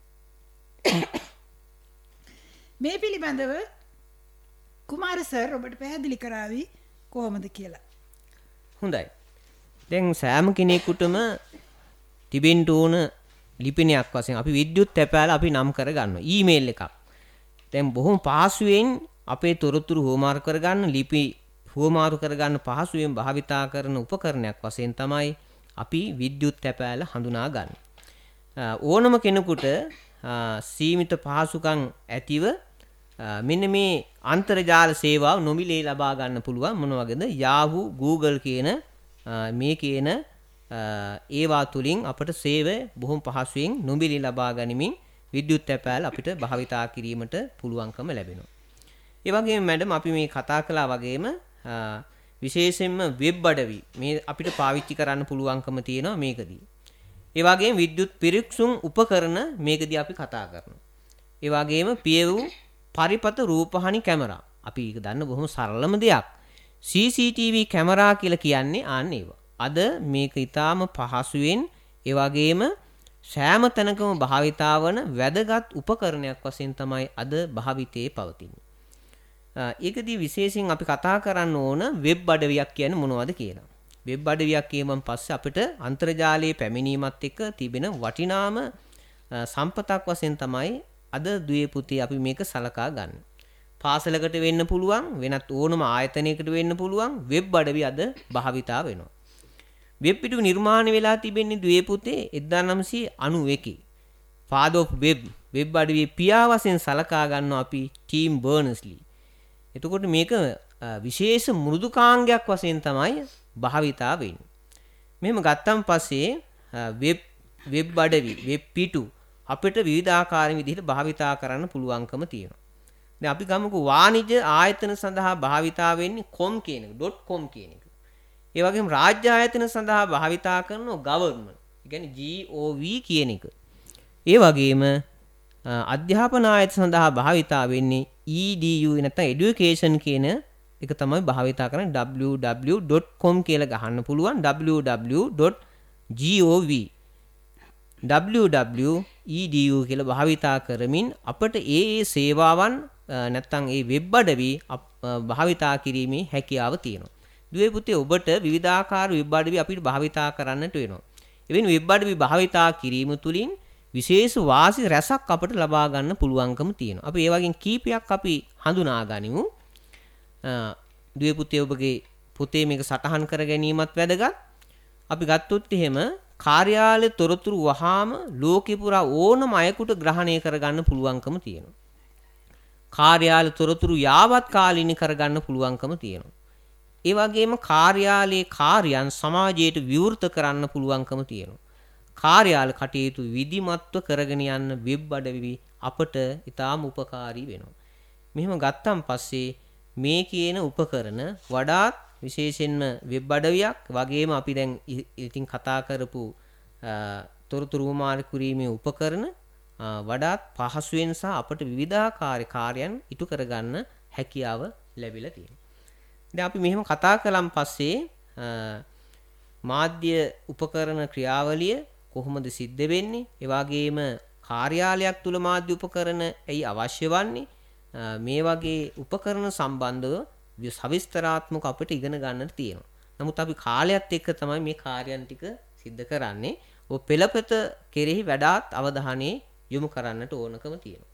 S3: මේ පිළිබඳව කුමාර සර් ඔබට පැහැදිලි කරાવી කොහොමද කියලා.
S1: හොඳයි. දැන් සෑම කෙනෙකුටම තිබෙන්න ඕන ලිපිනයක් වශයෙන් අපි විද්‍යුත් තැපෑල අපි නම් කර ගන්නවා. ඊමේල් එකක්. දැන් බොහොම පහසුවෙන් අපේ තොරතුරු හුවමාරු කර ගන්න ලිපි හුවමාරු කර ගන්න පහසුවෙන් භාවිතා කරන උපකරණයක් වශයෙන් තමයි අපි විද්‍යුත් තැපෑල හඳුනා ගන්න. ඕනම කෙනෙකුට සීමිත පහසුකම් ඇතිව මෙන්න මේ අන්තර්ජාල සේවාව නොමිලේ ලබා ගන්න පුළුවන්. මොන වගේද? Yahoo, Google කියන මේ කියන ඒවා තුලින් අපට සේවය බොහොම පහසුවෙන් නොමිලේ ලබා ගනිමින් විද්‍යුත් තැපෑල අපිට භාවිතා කිරීමට පුළුවන්කම ලැබෙනවා. ඒ වගේම මැඩම් අපි මේ කතා කළා වගේම විශේෂයෙන්ම වෙබ් අඩවි මේ අපිට පාවිච්චි කරන්න පුළුවන්කම තියෙනවා මේකදී. ඒ වගේම විද්‍යුත් පිරික්සුම් උපකරණ මේකදී අපි කතා කරනවා. ඒ වගේම පියවු පරිපත රූපහානි කැමරා. අපි ඒක දන්න බොහොම සරලම දෙයක්. සී සී ටී වී කැමරා කියලා කියන්නේ ආන්න ඒවා. අද මේක ඊටාම පහසුවෙන් ඒ වගේම සෑම තැනකම භාවිතා වන වැදගත් උපකරණයක් වශයෙන් තමයි අද භාවිතයේ පවතින්නේ. ඒකදී විශේෂයෙන් අපි කතා කරන්න ඕන වෙබ් අඩවියක් කියන්නේ මොනවද කියලා. වෙබ් අඩවියක් කියමන් පස්සේ අපිට අන්තර්ජාලයේ පැමිණීමත් එක්ක තිබෙන වටිනාම සම්පතක් වශයෙන් තමයි අද දුවේ පුතේ අපි මේක සලකා ගන්න. පාසලකට වෙන්න පුළුවන්, වෙනත් ඕනම ආයතනයකට වෙන්න පුළුවන් වෙබ් අඩවි අද භාවිතා වෙනවා. වෙබ් පිටු නිර්මාණය වෙලා තිබෙන්නේ දුවේ පුතේ එක්දාස් නවසිය අනූ එකේ. ෆාදර් ඔෆ් වෙබ් වෙබ් අඩවියේ පියා වශයෙන් සලකා ගන්නවා අපි ටීම් බර්නර්ස්ලි. එතකොට මේක විශේෂ මෘදුකාංගයක් වශයෙන් තමයි භාවිතා වෙන්නේ. මෙහෙම ගත්තන් පස්සේ වෙබ් වෙබ් අඩවි වෙබ් පිටු අපිට විවිධාකාරී විදිහට භාවිතා කරන්න පුළුවන්කම තියෙනවා. දැන් අපි ගමුකෝ වාණිජ්‍ය ආයතන සඳහා භාවිතා වෙන්නේ com කියන එක .com කියන එක. ඒ වගේම රාජ්‍ය ආයතන සඳහා භාවිතා කරන government. ඒ කියන්නේ gov කියන එක. ඒ වගේම අධ්‍යාපන ආයතන සඳහා භාවිතා වෙන්නේ edu නැත්නම් education කියන එක තමයි භාවිතා කරන්නේ w w w dot com කියලා ගහන්න පුළුවන් w w w dot gov w w edu කියලා භාවිතා කරමින් අපට ඒ ඒ සේවාවන් නැත්නම් ඒ වෙබ් අඩවි භාවිතා කිරීමේ හැකියාව තියෙනවා. දුවේ පුතේ ඔබට විවිධාකාර වෙබ් අඩවි අපිට භාවිතා කරන්නට වෙනවා. එවෙන් වෙබ් අඩවි භාවිතා කිරීම තුළින් විශේෂ වාසි රැසක් අපට ලබා ගන්න පුළුවන්කම තියෙනවා. අපි ඒ වගේ කීපයක් අපි හඳුනා ගනිමු. දුවේ පුතේ ඔබගේ පොතේ මේක සටහන් කර ගැනීමත් වැදගත්. අපි ගත්තොත් එහෙම කාර්යාලය තොරතුරු වහාම ලෝකෙ පුරා ඕනම අයෙකුට ග්‍රහණය කරගන්න පුළුවන්කම තියෙනවා. කාර්යාල තොරතුරු යාවත් කාලීන කරගන්න පුළුවන්කම තියෙනවා. ඒ වගේම කාර්යාලයේ කාර්යයන් සමාජයට විවෘත කරන්න පුළුවන්කම තියෙනවා. කාර්යාල කටයුතු විධිමත්ව කරගෙන යන්න වෙබ් අඩවි අපට ඉතාම උපකාරී වෙනවා. මෙහෙම ගත්තන් පස්සේ මේ කියන උපකරණ වඩාත් විශේෂයෙන්ම වෙබ් අඩවියක් වගේම අපි දැන් ඉතින් කතා කරපු තොරතුරු මාර්ග කුරීමේ උපකරණ වඩාත් පහසුවෙන් සහ අපට විවිධාකාර කාර්යයන් ඉටු කරගන්න හැකියාව ලැබිලා තියෙනවා. දැන් අපි මෙහෙම කතා කළාන් පස්සේ මාධ්‍ය උපකරණ ක්‍රියාවලිය කොහොමද සිද්ධ වෙන්නේ? ඒ වගේම කාර්යාලයක් තුල මාධ්‍ය උපකරණ ඇයි අවශ්‍ය වන්නේ? මේ වගේ උපකරණ සම්බන්ධව සවිස්තරාත්මක අපිට ඉගෙන ගන්නට තියෙනවා. නමුත් අපි කාලයත් එක්ක තමයි මේ කාර්යයන් ටික සිද්ධ කරන්නේ. ඔය පෙළපත කෙරෙහි වඩාත් අවධානය යොමු කරන්නට ඕනකම තියෙනවා.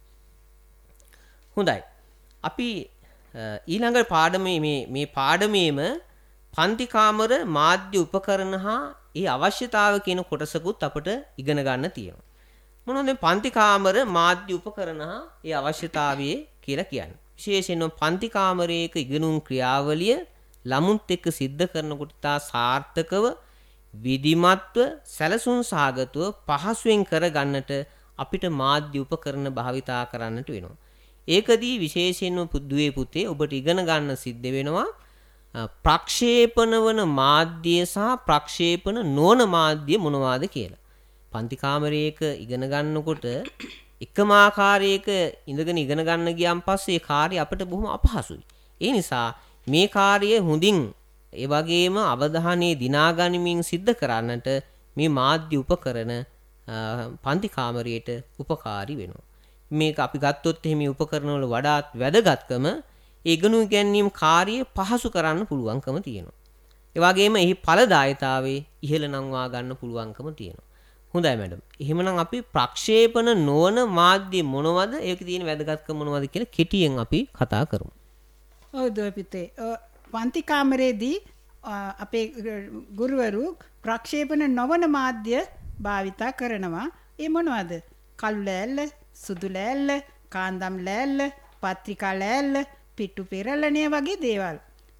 S1: හොඳයි. අපි ඊළඟ පාඩමේ මේ මේ පාඩමේම පන්ති කාමර මාධ්‍ය උපකරණ හා ඒ අවශ්‍යතාව කියන කොටසකුත් අපට ඉගෙන ගන්න තියෙනවා. මොනවද මේ පන්ති කාමර මාධ්‍ය උපකරණ හා ඒ අවශ්‍යතාවය කියලා කියන්නේ? විශේෂයෙන්ම පන්ති කාමරයක ඉගෙනුම් ක්‍රියාවලිය ළමුන්ත් එක්ක සිද්ධ කරනකොට තා සාර්ථකව විධිමත්ව සැලසුම් සහගතව පහසුවෙන් කරගන්නට අපිට මාධ්‍ය උපකරණ භාවිතා කරන්නට වෙනවා. ඒකදී විශේෂයෙන්ම පුදුවේ පුතේ ඔබට ඉගෙන ගන්න සිද්ධ වෙනවා ප්‍රක්ෂේපණ වන මාධ්‍ය සහ ප්‍රක්ෂේපණ නොවන මාධ්‍ය මොනවාද කියලා. පන්ති කාමරයක ඉගෙන ගන්නකොට එකම ආකාරයක ඉඳගෙන ඉගෙන ගන්න ගියන් පස්සේ ඒ කාර්යය අපිට බොහොම අපහසුයි. ඒ නිසා මේ කාර්යය හොඳින් ඒ වගේම අවධානයේ දිනා ගනිමින් සිද්ධ කරන්නට මේ මාධ්‍ය උපකරණ පන්ති කාමරයට උපකාරී වෙනවා. මේක අපි ගත්තොත් එහෙම මේ උපකරණ වල වඩාත් වැදගත්කම ඒ ඉගෙනු ගැනීම කාර්යය පහසු කරන්න පුළුවන්කම තියෙනවා. ඒ වගේම එහි ඵලදායීතාවයේ ඉහළ නංවා ගන්න පුළුවන්කම තියෙනවා. හොඳයි මැඩම්. එහෙමනම් අපි ප්‍රක්ෂේපණ නොවන මාධ්‍ය මොනවද? ඒකේ තියෙන වැදගත්කම මොනවද කියලා කෙටියෙන් අපි කතා කරමු.
S3: ඔව් දොපිතේ. පන්ති කාමරේදී අපේ ගුරුවරු ප්‍රක්ෂේපණ නොවන මාධ්‍ය භාවිතා කරනවා. ඒ මොනවද? කළු ලෑල්ල, සුදු ලෑල්ල, කාන්දම් ලෑල්ල, පත්‍රිකා ලෑල්ල, පිටු පෙරළනේ වගේ දේවල්.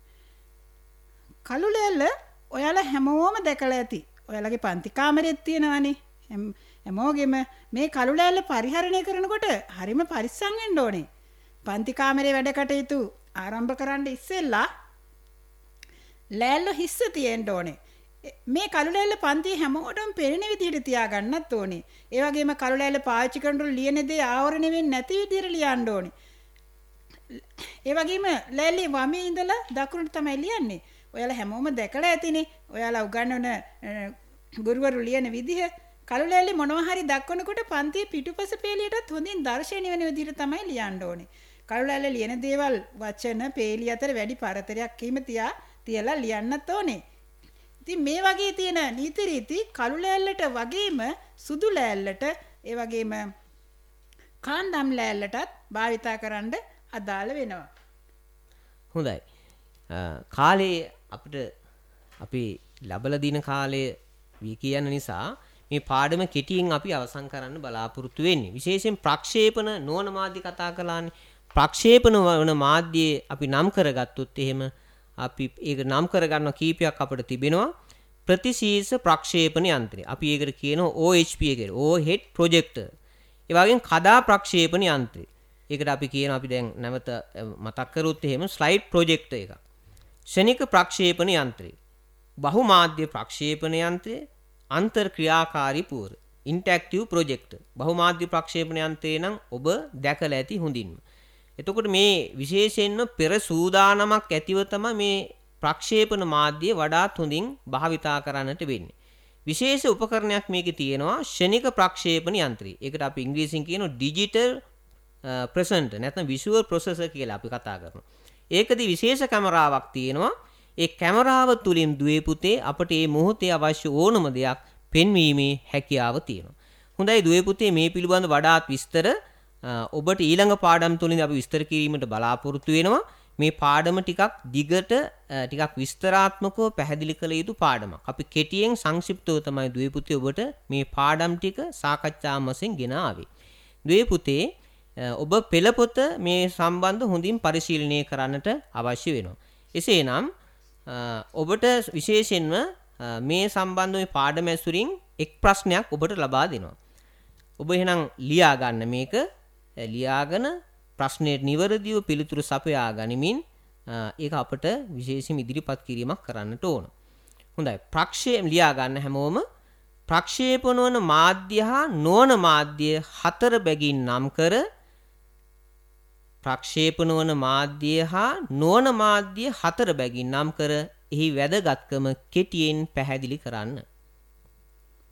S3: කළු ලෑල්ල ඔයාලා හැමෝම දැකලා ඇති. ඔයාලගේ පන්ති කාමරෙත් තියෙනවානේ. හැමෝගෙම මේ කළු ලෑල්ල පරිහරණය කරනකොට හරිම පරිස්සම් වෙන්න ඕනේ. පන්ති කාමරේ වැඩ කටයුතු ආරම්භ කරන්න ඉස්සෙල්ලා ලෑල්ල හිස්ස තියෙන්න ඕනේ. මේ කළු ලෑල්ල පන්තියේ හැමෝටම පෙනෙන විදිහට තියාගන්නත් ඕනේ. ඒ වගේම කළු ලෑල්ල පාවිච්චි කරනකොට ලියන දේ ආවරණය වෙන්නේ නැති විදිහට ලියන්න ඕනේ. ඒ වගේම ලෑල්ලේ වමේ ඉඳලා දකුණට තමයි ලියන්නේ. ඔයාලා හැමෝම දැකලා ඇතිනේ. ඔයාලා උගන්වන ගුරුවරු ලියන විදිහ කළු ලෑල්ලේ මොනවා හරි දක්වනකොට පන්තියේ පිටුපස පේලියටත් හොඳින් දර්ශනීය වෙන විදිහට තමයි ලියන්න ඕනේ. කළු ලෑල්ලේ ලියන දේවල් වචන පේලිය අතර වැඩි පරතරයක් කීම තියා තියලා ලියන්නත් ඕනේ. ඉතින් මේ වගේ තියෙන නීති රීති කළු ලෑල්ලට වගේම සුදු ලෑල්ලට ඒ වගේම කාන්දම් ලෑල්ලටත් භාවිතා කරන්න අදාළ වෙනවා.
S1: හොඳයි. කාලේ අපිට අපි ලැබලා දින කාලය වී කියන නිසා මේ පාඩම කෙටියෙන් අපි අවසන් කරන්න බලාපොරොත්තු වෙන්නේ. විශේෂයෙන් ප්‍රක්ෂේපණ නොවන මාධ්‍ය කතා කළානේ. ප්‍රක්ෂේපණ වන මාධ්‍යයේ අපි නම් කරගත්තොත් එහෙම අපි ඒක නම් කරගන්න කීපයක් අපිට තිබෙනවා. ප්‍රතිශීර්ෂ ප්‍රක්ෂේපණ යන්ත්‍රය. අපි ඒකට කියනවා O H P එක කියලා. overhead projector. ඒ වගේම කඩා ප්‍රක්ෂේපණ යන්ත්‍රය. ඒකට අපි කියනවා අපි දැන් නැවත මතක් කරොත් එහෙම ස්ලයිඩ් ප්‍රොජෙක්ටර් එකක්. ක්ෂණික ප්‍රක්ෂේපණ යන්ත්‍රය. බහුමාධ්‍ය ප්‍රක්ෂේපණ යන්ත්‍රය. අන්තර් ක්‍රියාකාරී පුවර. ඉන්ටැක්ටිව් ප්‍රොජෙක්ටර්. බහුමාධ්‍ය ප්‍රක්ෂේපණ යන්ත්‍රය නම් ඔබ දැකලා ඇති හොඳින්ම. එතකොට මේ විශේෂයෙන්ම පෙර සූදානමක් ඇතිව තමයි මේ ප්‍රක්ෂේපණ මාධ්‍ය වඩාත් හොඳින් භාවිතා කරන්නට වෙන්නේ. විශේෂ උපකරණයක් මේකේ තියෙනවා ක්ෂණික ප්‍රක්ෂේපණ යන්ත්‍රය. ඒකට අපි ඉංග්‍රීසියෙන් කියනවා ඩිජිටල් ප්‍රසන්ටර් නැත්නම් විෂුවල් ප්‍රොසෙසර් කියලා අපි කතා කරනවා. ඒකදී විශේෂ කැමරාවක් තියෙනවා. ඒ කැමරාව තුලින් දුවේ පුතේ අපට මේ මොහොතේ අවශ්‍ය ඕනම දෙයක් පෙන්වීමේ හැකියාව තියෙනවා. හොඳයි දුවේ පුතේ මේ පිළිබඳ වඩාත් විස්තර ඔබට ඊළඟ පාඩම් තුලින් අපි විස්තර කිරීමට බලාපොරොත්තු වෙනවා. මේ පාඩම ටිකක් දිගට ටිකක් විස්තරාත්මකව පැහැදිලි කළ යුතු පාඩමක්. අපි කෙටියෙන් සංක්ෂිප්තව තමයි දුවේ පුතේ ඔබට මේ පාඩම් ටික සාකච්ඡා වශයෙන් ගෙන ආවේ. දුවේ පුතේ ඔබ පෙළපොත මේ සම්බන්ධ හොඳින් පරිශීලනය කරන්නට අවශ්‍ය වෙනවා. එසේනම් ඔබට විශේෂයෙන්ම මේ සම්බන්ධ මේ පාඩම ඇසුරින් එක් ප්‍රශ්නයක් ඔබට ලබා දෙනවා. ඔබ එහෙනම් ලියා ගන්න මේක. ලියාගෙන ප්‍රශ්නයට නිවැරදිව පිළිතුරු සපයා ගනිමින් ඒක අපට විශේෂයෙන් ඉදිරිපත් කිරීමක් කරන්නට ඕන. හොඳයි. ප්‍රක්ෂේප ලියා ගන්න හැමෝම ප්‍රක්ෂේපණ වන මාධ්‍ය හා නොවන මාධ්‍ය හතර බැගින් නම් කර ප්‍රක්ෂේපණ වන මාධ්‍ය හා නොවන මාධ්‍ය හතර බැගින් නම් කර එහි වැදගත්කම කෙටියෙන් පැහැදිලි කරන්න.